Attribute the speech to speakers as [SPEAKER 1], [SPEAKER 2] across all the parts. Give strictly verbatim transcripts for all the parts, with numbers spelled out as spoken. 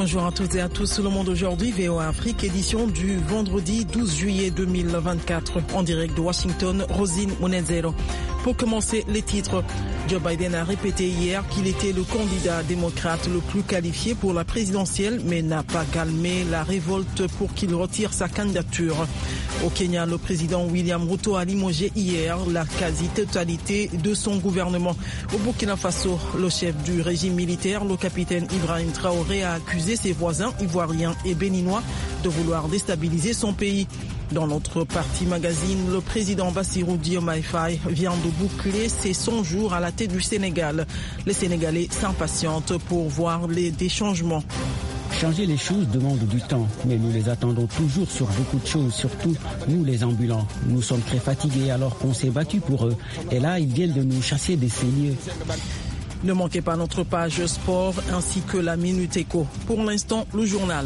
[SPEAKER 1] Bonjour à toutes et à tous. Le Monde aujourd'hui, V O A Afrique, édition du vendredi douze juillet deux mille vingt-quatre. En direct de Washington, Rosine Monezero. Pour commencer, les titres. Joe Biden a répété hier qu'il était le candidat démocrate le plus qualifié pour la présidentielle, mais n'a pas calmé la révolte pour qu'il retire sa candidature. Au Kenya, le président William Ruto a limogé hier la quasi-totalité de son gouvernement. Au Burkina Faso, le chef du régime militaire, le capitaine Ibrahim Traoré, a accusé ses voisins ivoiriens et béninois de vouloir déstabiliser son pays. Dans notre partie magazine, le président Bassirou Diomaye Faye vient de boucler ses cent jours à la tête du Sénégal. Les Sénégalais s'impatientent pour voir les, des changements.
[SPEAKER 2] Changer les choses demande du temps, mais nous les attendons toujours sur beaucoup de choses, surtout nous les ambulants. Nous sommes très fatigués alors qu'on s'est battu pour eux. Et là, ils viennent de nous chasser des seigneurs.
[SPEAKER 1] Ne manquez pas notre page sport ainsi que la Minute Éco. Pour l'instant, le journal.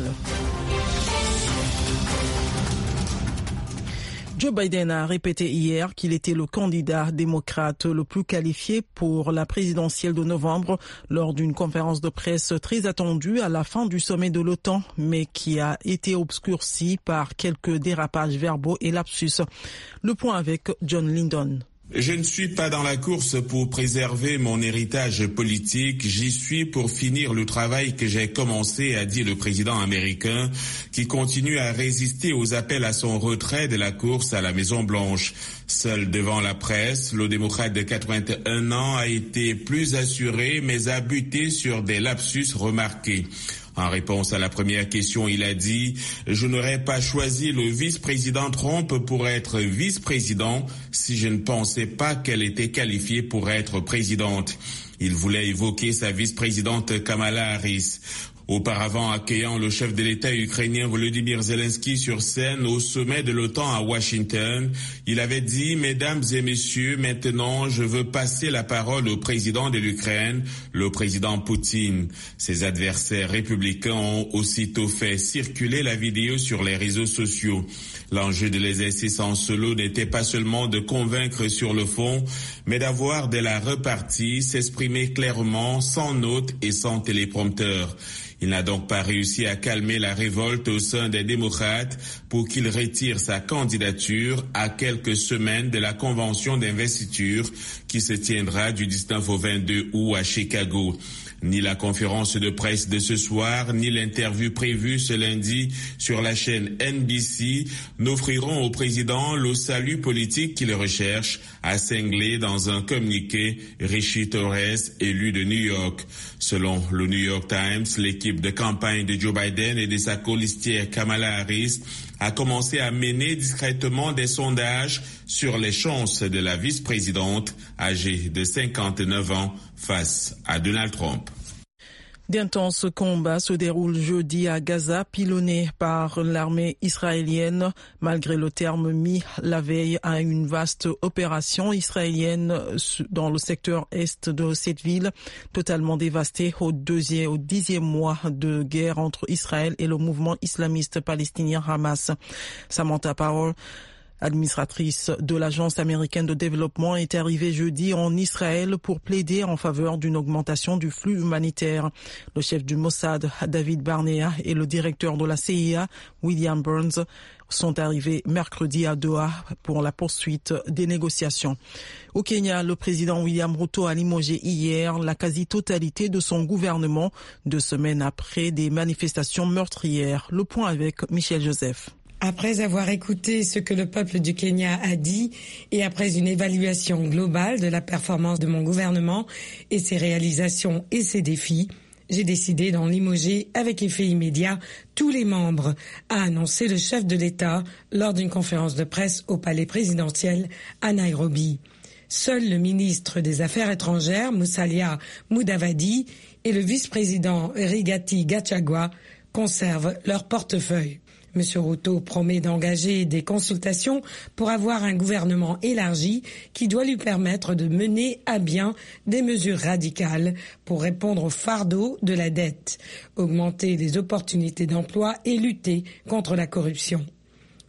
[SPEAKER 1] Joe Biden a répété hier qu'il était le candidat démocrate le plus qualifié pour la présidentielle de novembre lors d'une conférence de presse très attendue à la fin du sommet de l'OTAN, mais qui a été obscurcie par quelques dérapages verbaux et lapsus. Le point avec John Lyndon.
[SPEAKER 3] Je ne suis pas dans la course pour préserver mon héritage politique, j'y suis pour finir le travail que j'ai commencé, a dit le président américain, qui continue à résister aux appels à son retrait de la course à la Maison-Blanche. Seul devant la presse, le démocrate de quatre-vingt-un ans a été plus assuré, mais a buté sur des lapsus remarqués. En réponse à la première question, il a dit « Je n'aurais pas choisi le vice-président Trump pour être vice-président si je ne pensais pas qu'elle était qualifiée pour être présidente. » Il voulait évoquer sa vice-présidente Kamala Harris. Auparavant, accueillant le chef de l'État ukrainien Volodymyr Zelensky sur scène au sommet de l'OTAN à Washington, il avait dit « Mesdames et messieurs, maintenant je veux passer la parole au président de l'Ukraine, le président Poutine ». Ses adversaires républicains ont aussitôt fait circuler la vidéo sur les réseaux sociaux. L'enjeu de l'exercice en solo n'était pas seulement de convaincre sur le fond, mais d'avoir de la repartie, s'exprimer clairement, sans notes et sans téléprompteur. Il n'a donc pas réussi à calmer la révolte au sein des démocrates pour qu'il retire sa candidature à quelques semaines de la convention d'investiture qui se tiendra du dix-neuf au vingt-deux août à Chicago. Ni la conférence de presse de ce soir, ni l'interview prévue ce lundi sur la chaîne N B C n'offriront au président le salut politique qu'il recherche, a cinglé dans un communiqué Rishi Torres, élu de New York. Selon le New York Times, l'équipe de campagne de Joe Biden et de sa colistière Kamala Harris a commencé à mener discrètement des sondages sur les chances de la vice-présidente âgée de cinquante-neuf ans face à Donald Trump.
[SPEAKER 1] D'intenses combats se déroulent jeudi à Gaza, pilonnés par l'armée israélienne, malgré le terme mis la veille à une vaste opération israélienne dans le secteur est de cette ville, totalement dévastée au deuxième, au dixième mois de guerre entre Israël et le mouvement islamiste palestinien Hamas. Samantha Power, administratrice de l'Agence américaine de développement, est arrivée jeudi en Israël pour plaider en faveur d'une augmentation du flux humanitaire. Le chef du Mossad, David Barnea, et le directeur de la C I A, William Burns, sont arrivés mercredi à Doha pour la poursuite des négociations. Au Kenya, le président William Ruto a limogé hier la quasi-totalité de son gouvernement, deux semaines après des manifestations meurtrières. Le point avec Michel Joseph.
[SPEAKER 4] Après avoir écouté ce que le peuple du Kenya a dit et après une évaluation globale de la performance de mon gouvernement et ses réalisations et ses défis, j'ai décidé d'en limoger avec effet immédiat tous les membres, a annoncé le chef de l'État lors d'une conférence de presse au palais présidentiel à Nairobi. Seul le ministre des Affaires étrangères, Musalia Mudavadi, et le vice-président Rigathi Gachagua conservent leur portefeuille. M. Ruto promet d'engager des consultations pour avoir un gouvernement élargi qui doit lui permettre de mener à bien des mesures radicales pour répondre au fardeau de la dette, augmenter les opportunités d'emploi et lutter contre la corruption.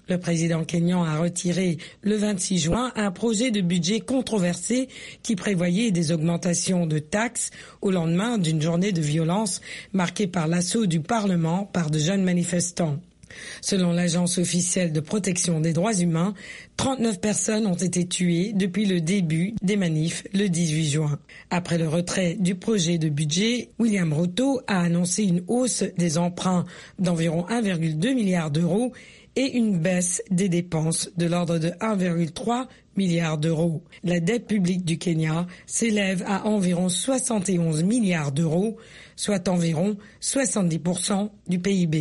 [SPEAKER 4] Le président kényan a retiré le vingt-six juin un projet de budget controversé qui prévoyait des augmentations de taxes au lendemain d'une journée de violence marquée par l'assaut du Parlement par de jeunes manifestants. Selon l'Agence officielle de protection des droits humains, trente-neuf personnes ont été tuées depuis le début des manifs le dix-huit juin. Après le retrait du projet de budget, William Ruto a annoncé une hausse des emprunts d'environ un virgule deux milliard d'euros et une baisse des dépenses de l'ordre de un virgule trois milliard d'euros. La dette publique du Kenya s'élève à environ soixante et onze milliards d'euros, soit environ soixante-dix pour cent du P I B.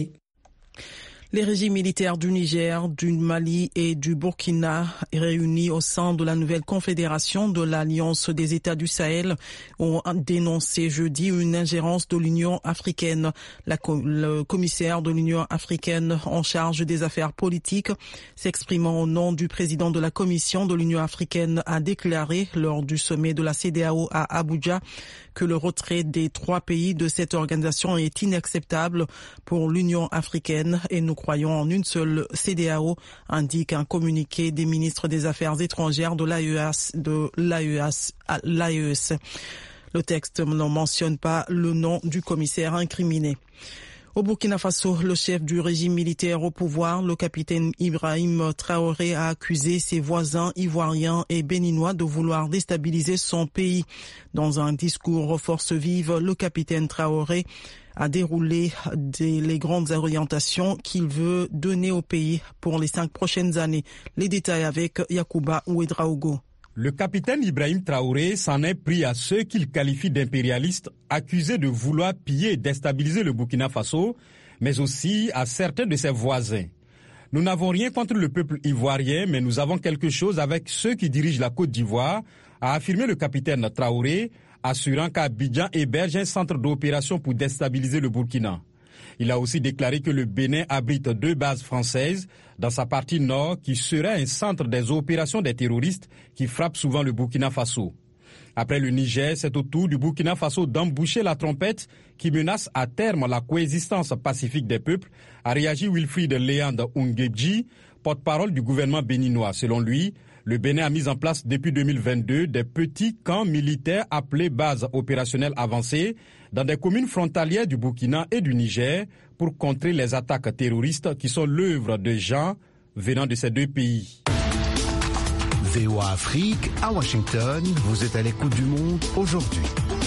[SPEAKER 1] Les régimes militaires du Niger, du Mali et du Burkina, réunis au sein de la nouvelle confédération de l'Alliance des États du Sahel, ont dénoncé jeudi une ingérence de l'Union africaine. La, le commissaire de l'Union africaine en charge des affaires politiques, s'exprimant au nom du président de la Commission de l'Union africaine, a déclaré lors du sommet de la C E D E A O à Abuja que le retrait des trois pays de cette organisation est inacceptable pour l'Union africaine et nous croyons en une seule C E D E A O, indique un communiqué des ministres des Affaires étrangères de l'A E S. De l'A E S, l'A E S. Le texte ne mentionne pas le nom du commissaire incriminé. Au Burkina Faso, le chef du régime militaire au pouvoir, le capitaine Ibrahim Traoré, a accusé ses voisins ivoiriens et béninois de vouloir déstabiliser son pays. Dans un discours aux forces vives, le capitaine Traoré a déroulé des, les grandes orientations qu'il veut donner au pays pour les cinq prochaines années. Les détails avec Yacouba Ouedraogo.
[SPEAKER 5] Le capitaine Ibrahim Traoré s'en est pris à ceux qu'il qualifie d'impérialistes, accusés de vouloir piller et déstabiliser le Burkina Faso, mais aussi à certains de ses voisins. Nous n'avons rien contre le peuple ivoirien, mais nous avons quelque chose avec ceux qui dirigent la Côte d'Ivoire, a affirmé le capitaine Traoré, assurant qu'Abidjan héberge un centre d'opération pour déstabiliser le Burkina. Il a aussi déclaré que le Bénin abrite deux bases françaises dans sa partie nord qui serait un centre des opérations des terroristes qui frappent souvent le Burkina Faso. Après le Niger, c'est au tour du Burkina Faso d'emboucher la trompette qui menace à terme la coexistence pacifique des peuples, a réagi Wilfried Léand Ungebji, porte-parole du gouvernement béninois. Selon lui, le Bénin a mis en place depuis deux mille vingt-deux des petits camps militaires appelés bases opérationnelles avancées dans des communes frontalières du Burkina et du Niger pour contrer les attaques terroristes qui sont l'œuvre de gens venant de ces deux pays.
[SPEAKER 6] V O A Afrique, à Washington, vous êtes à l'écoute du monde aujourd'hui.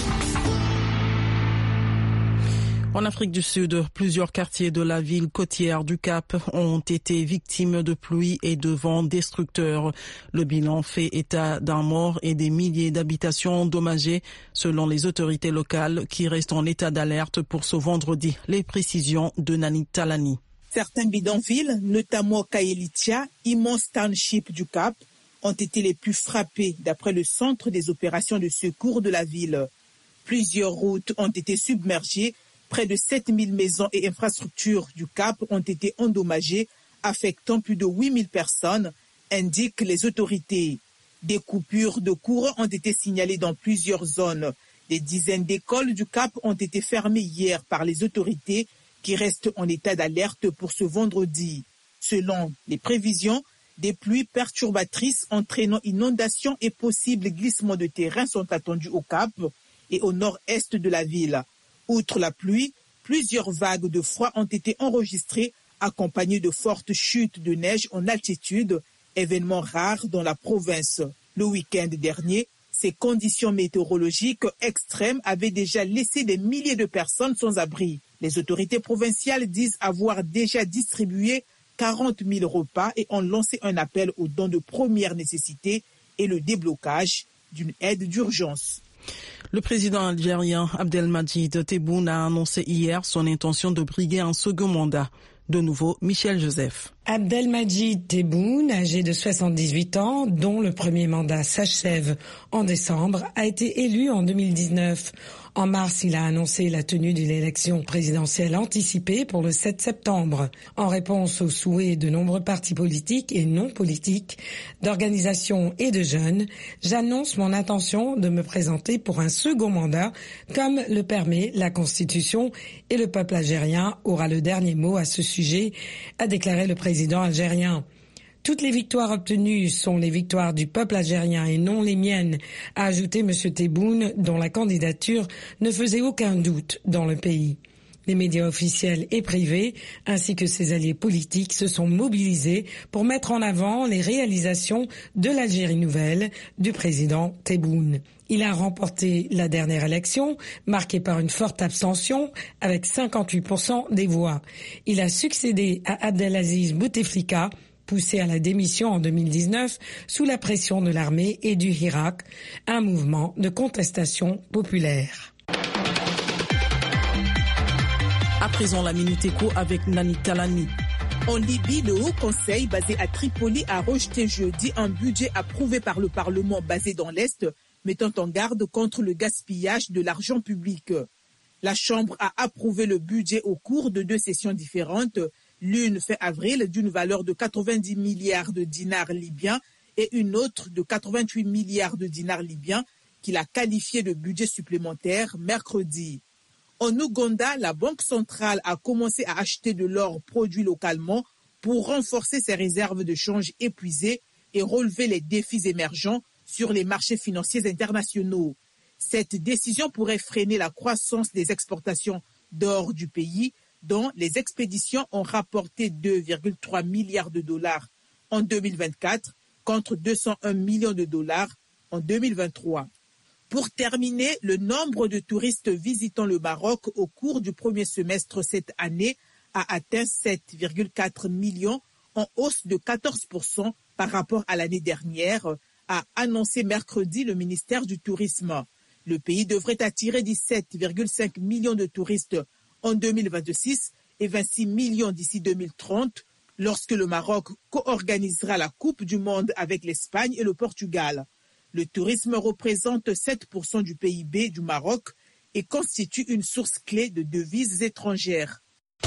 [SPEAKER 1] En Afrique du Sud, plusieurs quartiers de la ville côtière du Cap ont été victimes de pluies et de vents destructeurs. Le bilan fait état d'un mort et des milliers d'habitations endommagées, selon les autorités locales qui restent en état d'alerte pour ce vendredi. Les précisions de Nani Talani.
[SPEAKER 7] Certains bidonvilles, notamment Kaelitia, immense township du Cap, ont été les plus frappés d'après le centre des opérations de secours de la ville. Plusieurs routes ont été submergées. Près de sept mille maisons et infrastructures du Cap ont été endommagées, affectant plus de huit mille personnes, indiquent les autorités. Des coupures de courant ont été signalées dans plusieurs zones. Des dizaines d'écoles du Cap ont été fermées hier par les autorités qui restent en état d'alerte pour ce vendredi. Selon les prévisions, des pluies perturbatrices entraînant inondations et possibles glissements de terrain sont attendus au Cap et au nord-est de la ville. Outre la pluie, plusieurs vagues de froid ont été enregistrées, accompagnées de fortes chutes de neige en altitude, événement rare dans la province. Le week-end dernier, ces conditions météorologiques extrêmes avaient déjà laissé des milliers de personnes sans abri. Les autorités provinciales disent avoir déjà distribué quarante mille repas et ont lancé un appel aux dons de première nécessité et le déblocage d'une aide d'urgence.
[SPEAKER 1] Le président algérien Abdelmadjid Tebboune a annoncé hier son intention de briguer un second mandat. De nouveau, Michel Joseph.
[SPEAKER 4] Abdelmadjid Tebboune, âgé de soixante-dix-huit ans, dont le premier mandat s'achève en décembre, a été élu en deux mille dix-neuf. En mars, il a annoncé la tenue de l'élection présidentielle anticipée pour le sept septembre. En réponse aux souhaits de nombreux partis politiques et non politiques, d'organisations et de jeunes, j'annonce mon intention de me présenter pour un second mandat, comme le permet la Constitution, et le peuple algérien aura le dernier mot à ce sujet, a déclaré le président algérien. Toutes les victoires obtenues sont les victoires du peuple algérien et non les miennes, a ajouté M. Tebboune, dont la candidature ne faisait aucun doute dans le pays. Les médias officiels et privés, ainsi que ses alliés politiques, se sont mobilisés pour mettre en avant les réalisations de l'Algérie nouvelle du président Tebboune. Il a remporté la dernière élection, marquée par une forte abstention, avec cinquante-huit pour cent des voix. Il a succédé à Abdelaziz Bouteflika, poussé à la démission en deux mille dix-neuf sous la pression de l'armée et du Hirak, un mouvement de contestation populaire.
[SPEAKER 1] À présent, la Minute Éco avec Nani Talani.
[SPEAKER 7] En Libye, le Haut Conseil, basé à Tripoli, a rejeté jeudi un budget approuvé par le Parlement basé dans l'Est, mettant en garde contre le gaspillage de l'argent public. La Chambre a approuvé le budget au cours de deux sessions différentes, l'une fin avril d'une valeur de quatre-vingt-dix milliards de dinars libyens et une autre de quatre-vingt-huit milliards de dinars libyens qu'il a qualifié de budget supplémentaire mercredi. En Ouganda, la Banque centrale a commencé à acheter de l'or produit localement pour renforcer ses réserves de change épuisées et relever les défis émergents sur les marchés financiers internationaux. Cette décision pourrait freiner la croissance des exportations d'or du pays, dont les expéditions ont rapporté deux virgule trois milliards de dollars en deux mille vingt-quatre contre deux cent un millions de dollars en deux mille vingt-trois. Pour terminer, le nombre de touristes visitant le Maroc au cours du premier semestre cette année a atteint sept virgule quatre millions, en hausse de quatorze pour cent par rapport à l'année dernière, a annoncé mercredi le ministère du Tourisme. Le pays devrait attirer dix-sept virgule cinq millions de touristes en deux mille vingt-six et vingt-six millions d'ici deux mille trente, lorsque le Maroc co-organisera la Coupe du Monde avec l'Espagne et le Portugal. Le tourisme représente sept pour cent du P I B du Maroc et constitue une source clé de devises étrangères.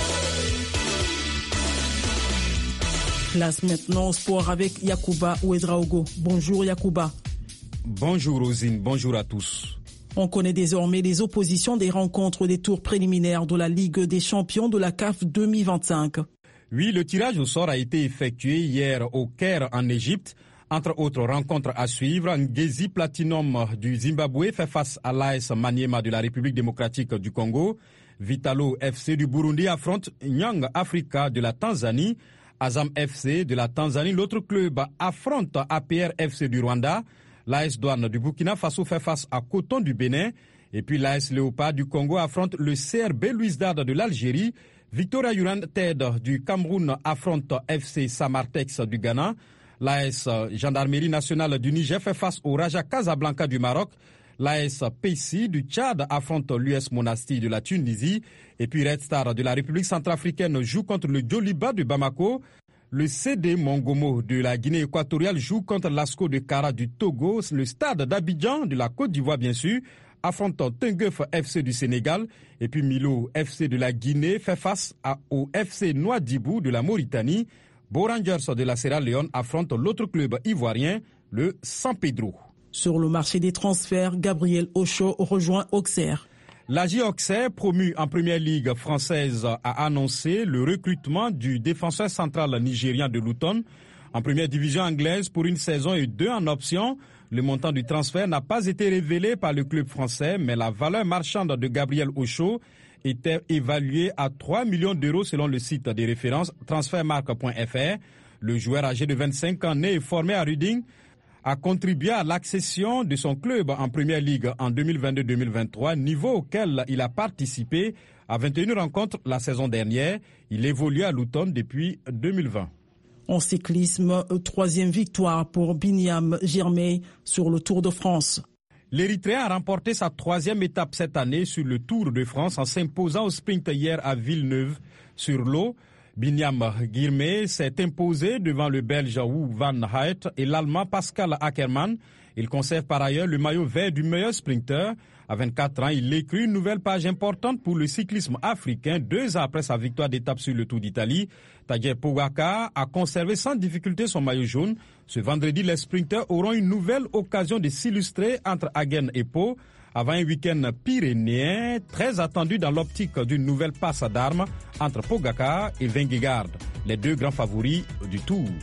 [SPEAKER 1] Place maintenant au sport avec Yacouba Ouedraogo. Bonjour Yacouba.
[SPEAKER 5] Bonjour Rosine, bonjour à tous.
[SPEAKER 1] On connaît désormais les oppositions des rencontres des tours préliminaires de la Ligue des champions de la C A F deux mille vingt-cinq.
[SPEAKER 5] Oui, le tirage au sort a été effectué hier au Caire en Égypte. Entre autres rencontres à suivre, Ngezi Platinum du Zimbabwe fait face à l'A S Maniema de la République démocratique du Congo. Vitalo F C du Burundi affronte Young Africa de la Tanzanie. Azam F C de la Tanzanie, l'autre club affronte A P R F C du Rwanda. L'A S Douane du Burkina Faso fait face à Coton du Bénin. Et puis l'A S Léopard du Congo affronte le C R B Louisdad de l'Algérie. Victoria United du Cameroun affronte F C Samartex du Ghana. L'A S Gendarmerie nationale du Niger fait face au Raja Casablanca du Maroc. L'A S P C I du Tchad affronte l'U S Monastir de la Tunisie. Et puis Red Star de la République centrafricaine joue contre le Djoliba de Bamako. Le C D Mongomo de la Guinée équatoriale joue contre l'Asco de Kara du Togo. Le Stade d'Abidjan de la Côte d'Ivoire, bien sûr, affronte Tinguef F C du Sénégal. Et puis Milo F C de la Guinée fait face à, au F C Nouadhibou de la Mauritanie. Beau Rangers de la Sierra Leone affronte l'autre club ivoirien, le San Pedro.
[SPEAKER 1] Sur le marché des transferts, Gabriel Ocho rejoint Auxerre.
[SPEAKER 5] L'A J Auxerre, promu en première ligue française, a annoncé le recrutement du défenseur central nigérien de Luton en première division anglaise pour une saison et deux en option. Le montant du transfert n'a pas été révélé par le club français, mais la valeur marchande de Gabriel Ocho était évalué à trois millions d'euros selon le site des références transfermarkt point f r. Le joueur âgé de vingt-cinq ans, né et formé à Reading, a contribué à l'accession de son club en Première Ligue en deux mille vingt-deux deux mille vingt-trois, niveau auquel il a participé à vingt et une rencontres la saison dernière. Il évolue à Luton depuis deux mille vingt.
[SPEAKER 1] En cyclisme, troisième victoire pour Binyam Girmay sur le Tour de France.
[SPEAKER 5] L'Érythréen a remporté sa troisième étape cette année sur le Tour de France en s'imposant au sprint hier à Villeneuve-sur-Lot. Binyam Girmay s'est imposé devant le Belge Wout van Aert et l'Allemand Pascal Ackermann. Il conserve par ailleurs le maillot vert du meilleur sprinter. À vingt-quatre ans, il écrit une nouvelle page importante pour le cyclisme africain deux ans après sa victoire d'étape sur le Tour d'Italie. Tadej Pogacar a conservé sans difficulté son maillot jaune. Ce vendredi, les sprinters auront une nouvelle occasion de s'illustrer entre Hagen et Pau avant un week-end pyrénéen très attendu dans l'optique d'une nouvelle passe d'armes entre Pogacar et Vingegaard, les deux grands favoris du Tour.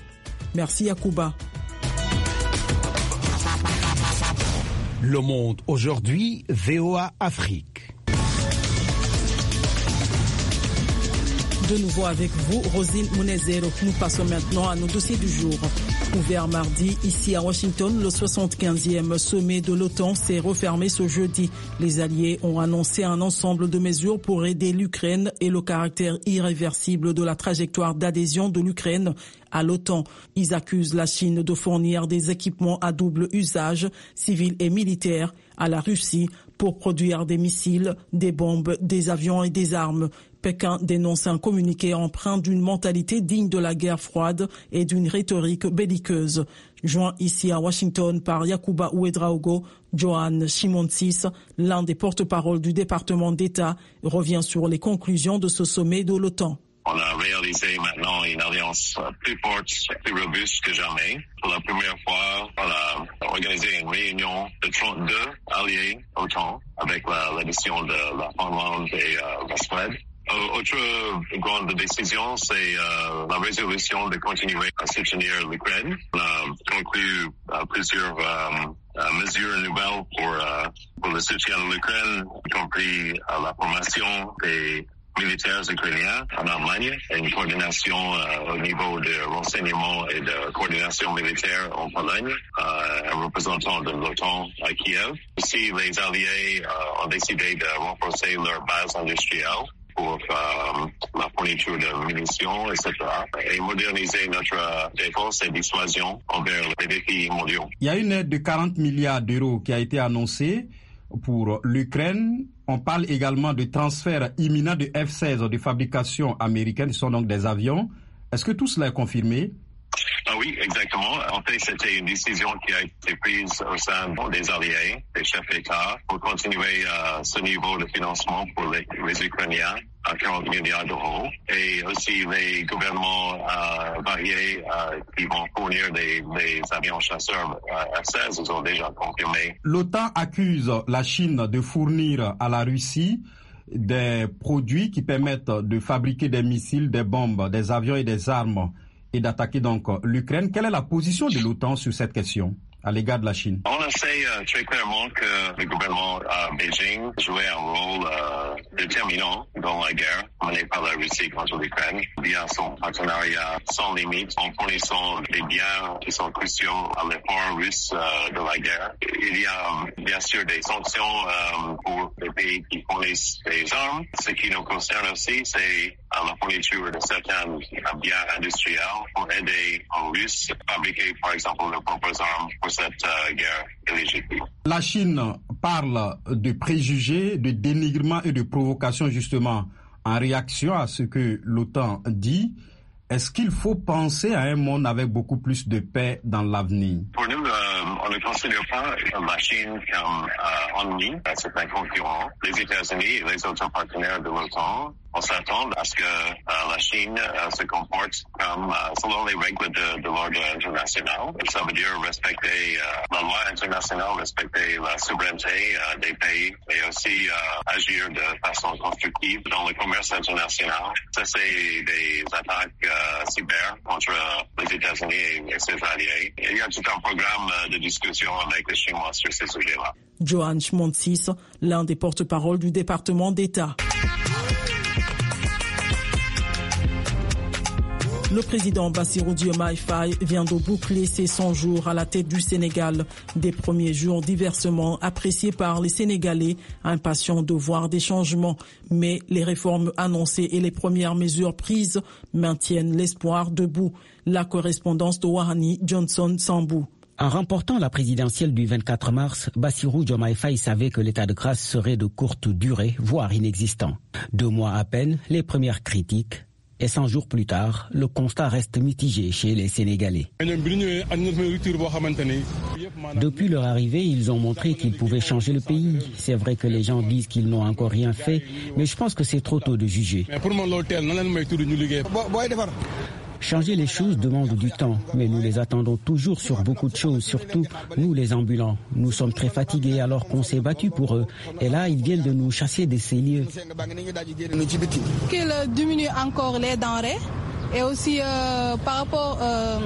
[SPEAKER 1] Merci Yacouba.
[SPEAKER 6] Le Monde aujourd'hui, V O A Afrique.
[SPEAKER 1] De nouveau avec vous, Rosine Mounezero. Nous passons maintenant à nos dossiers du jour. Ouvert mardi, ici à Washington, le soixante-quinzième sommet de l'OTAN s'est refermé ce jeudi. Les alliés ont annoncé un ensemble de mesures pour aider l'Ukraine et le caractère irréversible de la trajectoire d'adhésion de l'Ukraine à l'OTAN. Ils accusent la Chine de fournir des équipements à double usage, civils et militaires, à la Russie pour produire des missiles, des bombes, des avions et des armes. Pékin dénonce un communiqué empreint d'une mentalité digne de la guerre froide et d'une rhétorique belliqueuse. Joint ici à Washington par Yacouba Ouedraogo, Johan Chimontsis, l'un des porte-parole du département d'État, revient sur les conclusions de ce sommet de l'OTAN.
[SPEAKER 8] On a réalisé maintenant une alliance plus forte, plus robuste que jamais. Pour la première fois, on a organisé une réunion de trente-deux alliés OTAN avec l'addition de la Finlande et euh, la Suède. Autre grande décision, c'est euh, la résolution de continuer à soutenir l'Ukraine. On a conclu euh, plusieurs euh, mesures nouvelles pour, euh, pour le soutien de l'Ukraine, y compris euh, la formation des militaires ukrainiens en Allemagne et une coordination euh, au niveau de renseignement et de coordination militaire en Pologne, euh, un représentant de l'OTAN à Kiev. Aussi, les alliés euh, ont décidé de renforcer leur base industrielle pour euh, la fourniture de munitions, et cetera, et moderniser notre défense et dissuasion envers les défis mondiaux.
[SPEAKER 5] Il y a une aide de quarante milliards d'euros qui a été annoncée pour l'Ukraine. On parle également de transfert imminent de F seize de fabrication américaine, ce sont donc des avions. Est-ce que tout cela est confirmé?
[SPEAKER 8] Ah oui, exactement. En fait, c'était une décision qui a été prise au sein des alliés, des chefs d'État, pour continuer à ce niveau de financement pour les, les Ukrainiens à quarante milliards d'euros. Et aussi les gouvernements euh, variés euh, qui vont fournir des, des avions chasseurs euh, F seize, ils ont déjà confirmé.
[SPEAKER 5] L'OTAN accuse la Chine de fournir à la Russie des produits qui permettent de fabriquer des missiles, des bombes, des avions et des armes, et d'attaquer donc l'Ukraine. Quelle est la position de l'OTAN sur cette question à l'égard de la Chine?
[SPEAKER 8] On sait euh, très clairement que le gouvernement à Beijing jouait un rôle euh, déterminant dans la guerre menée par la Russie contre l'Ukraine via son partenariat sans limite en fournissant des biens qui sont cruciaux à l'effort russe euh, de la guerre. Il y a bien sûr des sanctions euh, pour les pays qui fournissent des armes. Ce qui nous concerne aussi, c'est la fourniture de certains biens industriels pour aider les Russes à fabriquer par exemple leurs propres armes pour cette euh, guerre illégitime.
[SPEAKER 5] La Chine parle de préjugés, de dénigrement et de provocation justement en réaction à ce que l'OTAN dit. Est-ce qu'il faut penser à un monde avec beaucoup plus de paix dans l'avenir?
[SPEAKER 8] Pour nous, euh, on ne considère pas la Chine comme euh, ennemi, c'est un concurrent. Les États-Unis et les autres partenaires de l'OTAN, on s'attend à ce que euh, la Chine euh, se comporte comme euh, selon les règles de, de l'ordre international. Ça veut dire respecter euh, la loi internationale, respecter la souveraineté euh, des pays et aussi euh, agir de façon constructive dans le commerce international. Ça, c'est des attaques euh, cyber contre euh, les États-Unis et ses alliés. Il y a tout un programme euh, de discussion avec les Chinois sur ces sujets-là.
[SPEAKER 1] Johan Chimontsis, l'un des porte-parole du département d'État. Le président Bassirou Diomaye Faye vient de boucler ses cent jours à la tête du Sénégal. Des premiers jours diversement appréciés par les Sénégalais, impatients de voir des changements. Mais les réformes annoncées et les premières mesures prises maintiennent l'espoir debout. La correspondance de Wahani Johnson Sambou.
[SPEAKER 2] En remportant la présidentielle du vingt-quatre mars, Bassirou Diomaye Faye savait que l'état de grâce serait de courte durée, voire inexistant. Deux mois à peine, les premières critiques. Et cent jours plus tard, le constat reste mitigé chez les Sénégalais. Depuis leur arrivée, ils ont montré qu'ils pouvaient changer le pays. C'est vrai que les gens disent qu'ils n'ont encore rien fait, mais je pense que c'est trop tôt de juger. Changer les choses demande du temps, mais nous les attendons toujours sur beaucoup de choses, surtout nous les ambulants. Nous sommes très fatigués alors qu'on s'est battu pour eux. Et là, ils viennent de nous chasser de ces lieux.
[SPEAKER 9] Qu'ils diminuent encore les denrées et aussi euh, par rapport euh,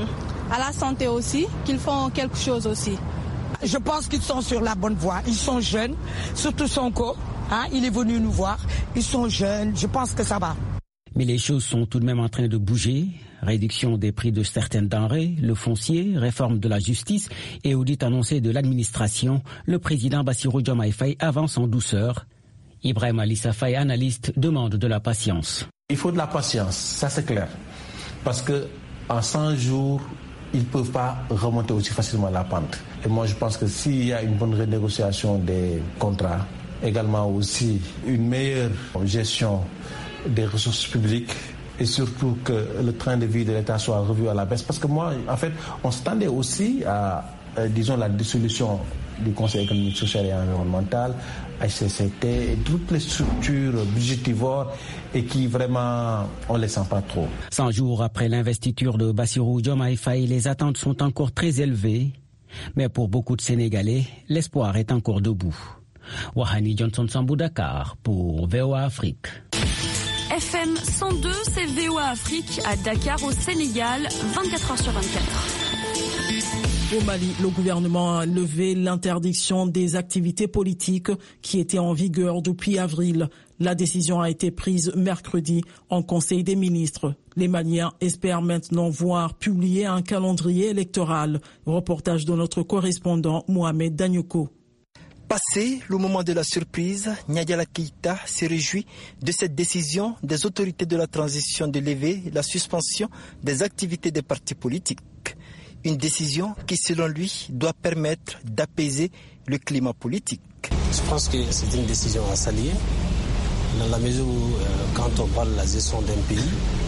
[SPEAKER 9] à la santé aussi, qu'ils font quelque chose aussi.
[SPEAKER 10] Je pense qu'ils sont sur la bonne voie. Ils sont jeunes, surtout Sonko. Hein, il est venu nous voir. Ils sont jeunes. Je pense que ça va.
[SPEAKER 2] Mais les choses sont tout de même en train de bouger. Réduction des prix de certaines denrées, le foncier, réforme de la justice et audit annoncé de l'administration. Le président Bassirou Diomaye Faye avance en douceur. Ibrahim Alissa Faye, analyste, demande de la patience.
[SPEAKER 11] Il faut de la patience, ça c'est clair. Parce que en cent jours, ils ne peuvent pas remonter aussi facilement la pente. Et moi je pense que s'il y a une bonne renégociation des contrats, également aussi une meilleure gestion des ressources publiques, et surtout que le train de vie de l'État soit revu à la baisse. Parce que moi, en fait, on s'attendait aussi à, euh, disons, la dissolution du Conseil économique, social et environnemental, H C C T, et toutes les structures budgétivores, et qui vraiment, on ne les sent pas trop.
[SPEAKER 2] cent jours après l'investiture de Bassirou Diomaye Faye, les attentes sont encore très élevées. Mais pour beaucoup de Sénégalais, l'espoir est encore debout. Wahani Johnson Sambou, Dakar, pour V O A Afrique.
[SPEAKER 12] F M cent deux, c'est V O A Afrique à Dakar au Sénégal, vingt-quatre heures sur vingt-quatre.
[SPEAKER 1] Au Mali, le gouvernement a levé l'interdiction des activités politiques qui étaient en vigueur depuis avril. La décision a été prise mercredi en Conseil des ministres. Les Maliens espèrent maintenant voir publier un calendrier électoral. Reportage de notre correspondant Mohamed Danyoko.
[SPEAKER 13] Passé le moment de la surprise, Nyadiala Keïta se réjouit de cette décision des autorités de la transition de lever la suspension des activités des partis politiques. Une décision qui, selon lui, doit permettre d'apaiser le climat politique.
[SPEAKER 14] Je pense que c'est une décision à saluer, dans la mesure où, euh, quand on parle de la gestion d'un pays,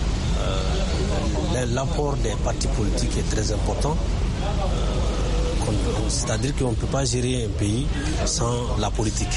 [SPEAKER 14] euh, l'apport des partis politiques est très important. Euh, C'est-à-dire qu'on ne peut pas gérer un pays sans la politique.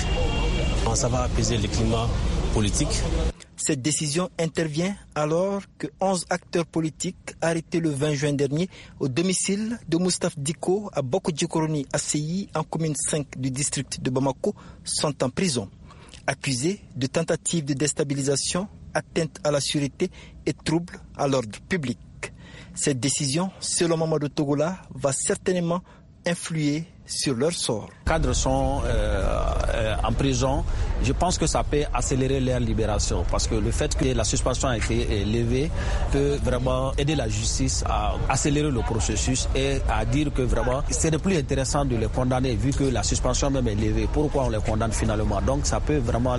[SPEAKER 14] Ça va apaiser le climat politique.
[SPEAKER 13] Cette décision intervient alors que onze acteurs politiques arrêtés le vingt juin dernier au domicile de Moustapha Diko à Boko-Djikoroni, à Seyi, en commune cinq du district de Bamako, sont en prison. Accusés de tentative de déstabilisation, atteinte à la sûreté et trouble à l'ordre public. Cette décision, selon Mamadou Togola, va certainement influer sur leur sort.
[SPEAKER 15] Les cadres sont euh, euh, en prison. Je pense que ça peut accélérer leur libération parce que le fait que la suspension a été levée peut vraiment aider la justice à accélérer le processus et à dire que vraiment c'est plus intéressant de les condamner vu que la suspension même est levée. Pourquoi on les condamne finalement? Donc ça peut vraiment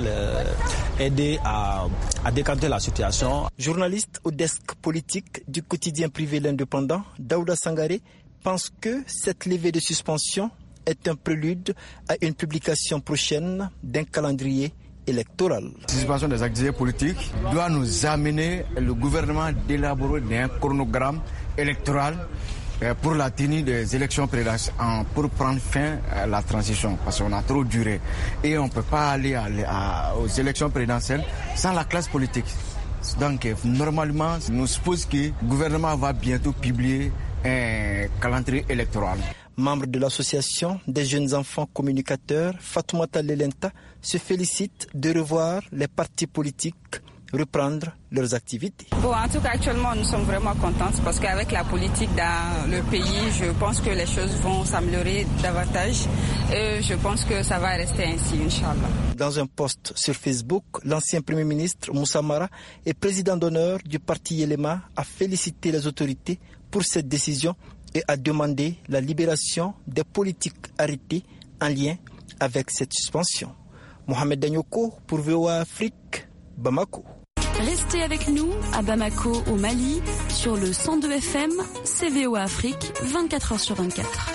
[SPEAKER 15] les aider à, à décanter la situation.
[SPEAKER 13] Journaliste au desk politique du quotidien privé L'Indépendant, Daouda Sangaré pense que cette levée de suspension est un prélude à une publication prochaine d'un calendrier électoral.
[SPEAKER 16] La suspension des activités politiques doit nous amener le gouvernement d'élaborer un chronogramme électoral pour la tenue des élections présidentielles, pour prendre fin à la transition, parce qu'on a trop duré. Et on ne peut pas aller à, à, aux élections présidentielles sans la classe politique. Donc, normalement, on suppose que le gouvernement va bientôt publier un calendrier électoral.
[SPEAKER 13] Membre de l'association des jeunes enfants communicateurs, Fatoumata Lelenta se félicite de revoir les partis politiques reprendre leurs activités.
[SPEAKER 17] Bon, en tout cas, actuellement, nous sommes vraiment contents parce qu'avec la politique dans le pays, je pense que les choses vont s'améliorer davantage et je pense que ça va rester ainsi, Inch'Allah.
[SPEAKER 13] Dans un post sur Facebook, l'ancien Premier ministre Moussa Mara et président d'honneur du parti Yelema a félicité les autorités pour cette décision et a demandé la libération des politiques arrêtés en lien avec cette suspension. Mohamed Danyoko pour V O A Afrique, Bamako.
[SPEAKER 12] Restez avec nous à Bamako au Mali sur le cent deux F M, C V O A Afrique, vingt-quatre heures sur vingt-quatre.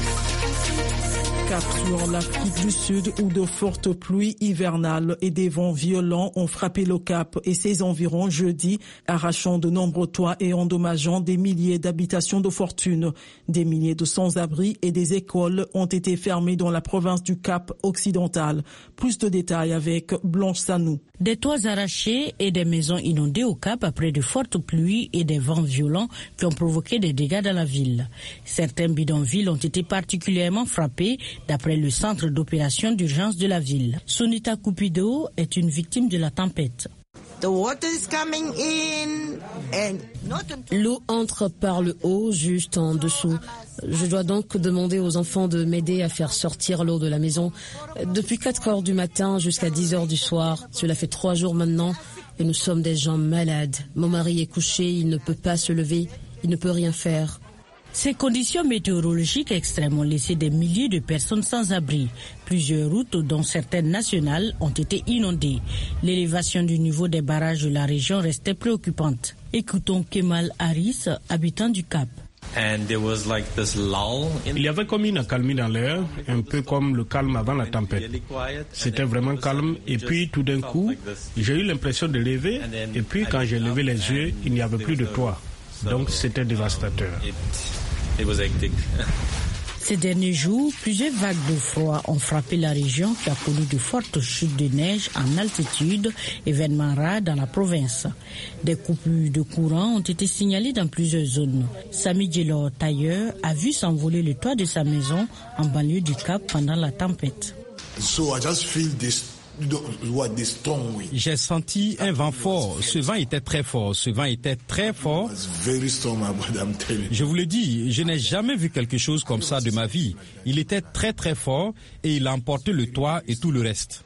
[SPEAKER 1] Cap sur l'Afrique du Sud où de fortes pluies hivernales et des vents violents ont frappé le Cap et ses environs jeudi, arrachant de nombreux toits et endommageant des milliers d'habitations de fortune. Des milliers de sans-abri et des écoles ont été fermées dans la province du Cap occidental. Plus de détails avec Blanche Sanou.
[SPEAKER 18] Des toits arrachés et des maisons inondées au Cap après de fortes pluies et des vents violents qui ont provoqué des dégâts dans la ville. Certains bidonvilles ont été particulièrement frappés d'après le centre d'opération d'urgence de la ville. Sonita Cupido est une victime de la tempête.
[SPEAKER 19] L'eau entre par le haut, juste en dessous. Je dois donc demander aux enfants de m'aider à faire sortir l'eau de la maison. Depuis quatre heures du matin jusqu'à dix heures du soir. Cela fait trois jours maintenant et nous sommes des gens malades. Mon mari est couché, il ne peut pas se lever, il ne peut rien faire.
[SPEAKER 18] Ces conditions météorologiques extrêmes ont laissé des milliers de personnes sans abri. Plusieurs routes, dont certaines nationales, ont été inondées. L'élévation du niveau des barrages de la région restait préoccupante. Écoutons Kemal Harris, habitant du Cap.
[SPEAKER 20] Il y avait comme une accalmie dans l'air, un peu comme le calme avant la tempête. C'était vraiment calme et puis tout d'un coup, j'ai eu l'impression de lever et puis quand j'ai levé les yeux, il n'y avait plus de toit. Donc c'était dévastateur.
[SPEAKER 18] Ces derniers jours, plusieurs vagues de froid ont frappé la région qui a connu de fortes chutes de neige en altitude, événement rare dans la province. Des coupures de courant ont été signalées dans plusieurs zones. Sami Djelor, tailleur, a vu s'envoler le toit de sa maison en banlieue du Cap pendant la tempête.
[SPEAKER 21] So I just feel this.
[SPEAKER 5] J'ai senti un vent fort. Ce vent était très fort. Ce vent était très fort. Je vous le dis, je n'ai jamais vu quelque chose comme ça de ma vie. Il était très très fort et il a emporté le toit et tout le reste.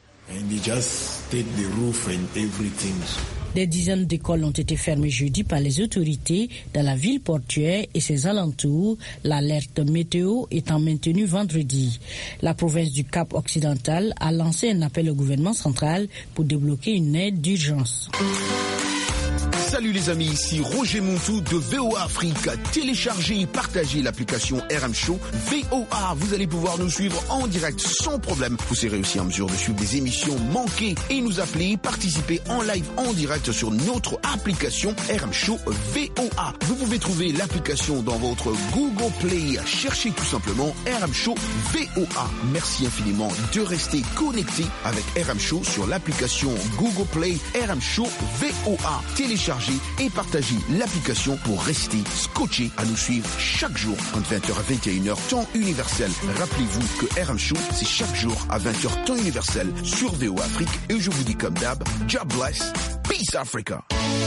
[SPEAKER 18] Des dizaines d'écoles ont été fermées jeudi par les autorités dans la ville portuaire et ses alentours, l'alerte météo étant maintenue vendredi. La province du Cap occidental a lancé un appel au gouvernement central pour débloquer une aide d'urgence.
[SPEAKER 22] Salut les amis, ici Roger Montou de V O A Afrique. Téléchargez et partagez l'application R M Show V O A. Vous allez pouvoir nous suivre en direct sans problème. Vous serez aussi en mesure de suivre des émissions manquées et nous appeler, participer en live en direct sur notre application R M Show V O A. Vous pouvez trouver l'application dans votre Google Play. Cherchez tout simplement R M Show V O A. Merci infiniment de rester connecté avec R M Show sur l'application Google Play R M Show V O A. Téléchargez et partagez l'application pour rester scotché à nous suivre chaque jour entre vingt heures à vingt et une heures temps universel. Rappelez-vous que R M Show, c'est chaque jour à vingt heures temps universel sur V O A Afrique et je vous dis comme d'hab, God bless, peace Africa.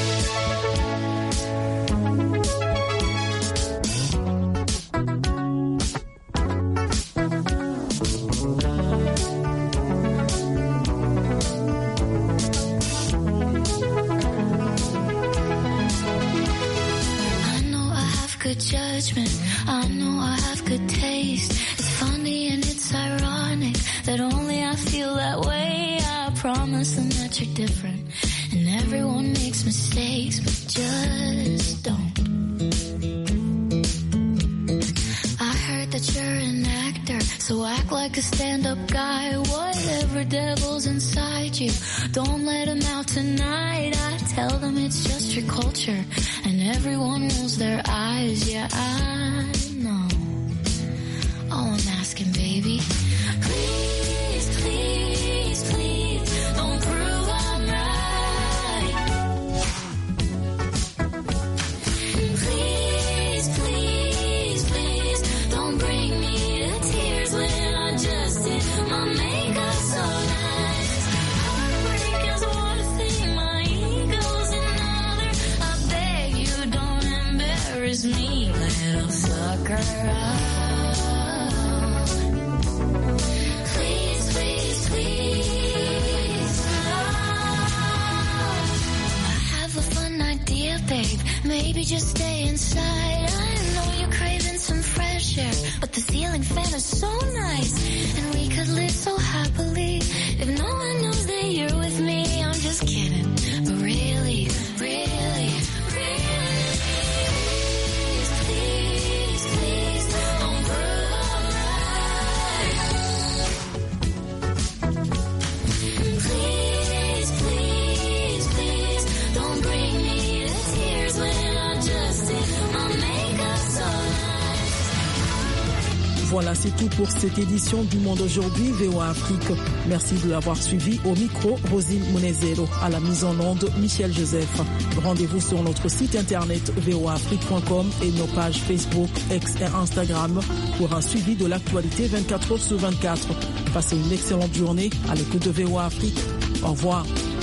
[SPEAKER 23] Judgment, I know I have good taste. It's funny and it's ironic that only I feel that way. I promise them that you're different and everyone makes mistakes, but just don't. I heard that you're an actor, so act like a stand-up guy. Whatever devil's inside you, don't let him out tonight. I tell them it's just your culture and everyone rolls their eyes, yeah, I know. All I'm asking, baby, please, please, please, don't prove I'm right. Please, please, please, don't bring me to tears when I just did my makeup so nice. Heartbreak is one thing, my ego's another. I beg you don't embarrass me, little sucker. Please, please, please. I have a fun idea, babe. Maybe just stay inside. I know you're craving some fresh air, but the ceiling fan is so nice, and we could live so happily if no one knows that you're with me. I'm just kidding, but really, really, really, please, please, please, don't prove I'm right. Please, please, please, don't bring me to tears when I just did my makeup so nice.
[SPEAKER 1] Voilà, c'est tout pour cette édition du Monde aujourd'hui, V O A Afrique. Merci de l'avoir suivi. Au micro, Rosine Monezero. À la mise en onde, Michel Joseph. Rendez-vous sur notre site internet v o a afrique point com et nos pages Facebook, X et Instagram pour un suivi de l'actualité vingt-quatre heures sur vingt-quatre. Passez une excellente journée à l'écoute de V O A Afrique. Au revoir.